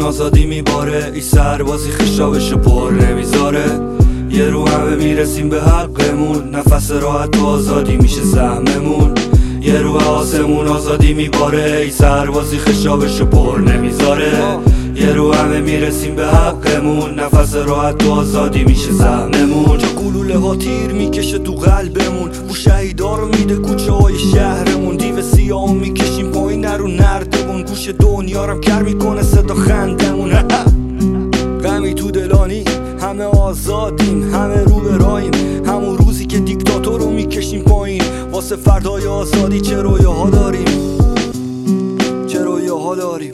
آزادی میباره، ای سربازی خشابشو پر نمیذاره. یه رو همه میرسیم به حقمون، نفس راحت تو آزادی میشه سهممون. یه رو آسمون آزادی میباره، ای سربازی خشابشو پر نمیذاره. یه رو همه میرسیم به حقمون، نفس راحت تو آزادی میشه سهممون. جا گلوله ها تیر میکشه تو قلبمون، بو شهیدا رو میده کوچه های شهرمون. دیو سیاه میکشیم پایین رو نردمون، گوش دنیا رم کر میکنه صدا خندمون. غمی تو دلانی همه آزادیم، همه رو به راهیم، همون روزی که دیکتاتور رو میکشیم پایین. واسه فردای آزادی چه رویاها داریم، چه رویاها داریم.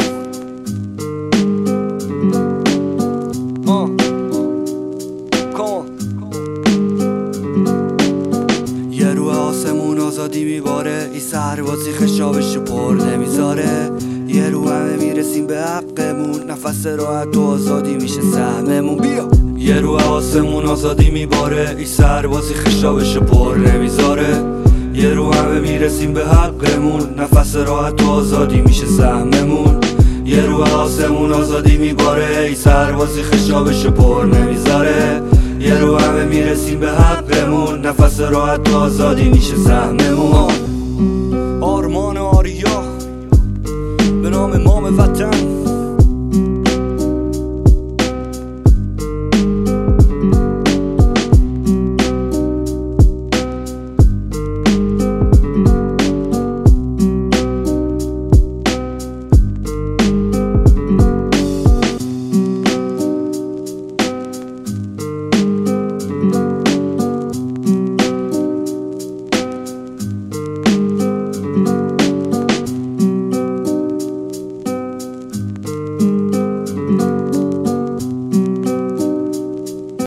یه رو آسمون آزادی میباره، ای سربازی خشابشو پر نمیذاره. یه رو همه میرسیم به حقمون، نفس راحت تو آزادی میشه سهممون. بیا یه رو آسمون آزادی میباره، ای سربازی خشابشو پر نمیذاره. یه رو همه میرسیم به حقمون، نفس راحت تو آزادی میشه سهممون. یه رو آسمون آزادی میباره، ای سربازی خشابشو پر نمیذاره. یه رو همه میرسیم به حقمون، نفس راحت تو آزادی میشه سهممون.